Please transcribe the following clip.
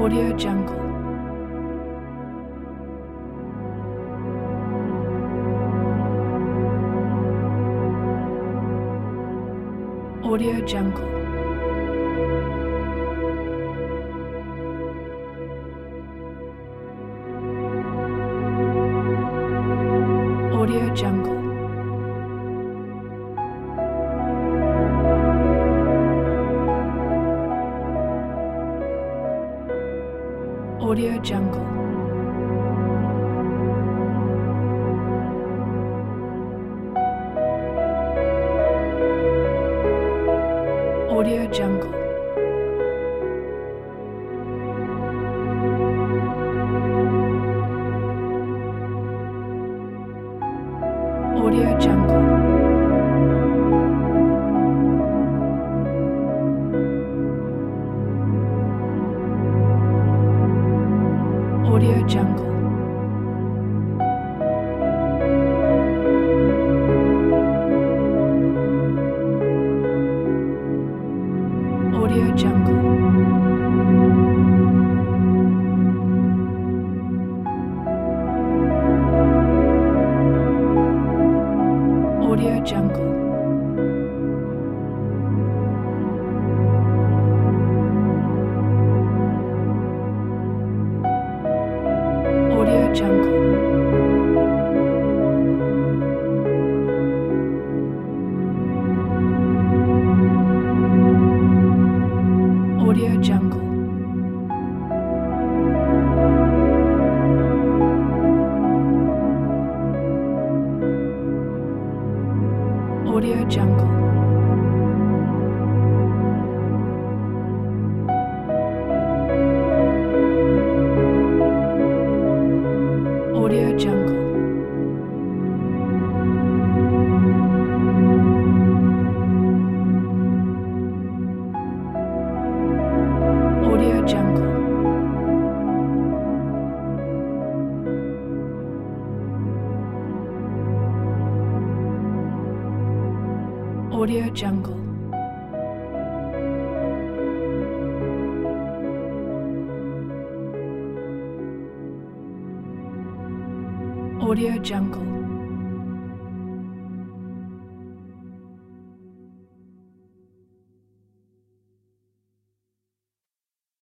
Audio Jungle. Audio Jungle. Audio Jungle. Audio Jungle. Audio Jungle. Audio Jungle. Audio Jungle. Audio Jungle. Audio Jungle. Audio Jungle. Audio Jungle. Audio Jungle. Audio Jungle. Audio Jungle. Audio Jungle. Audio Jungle.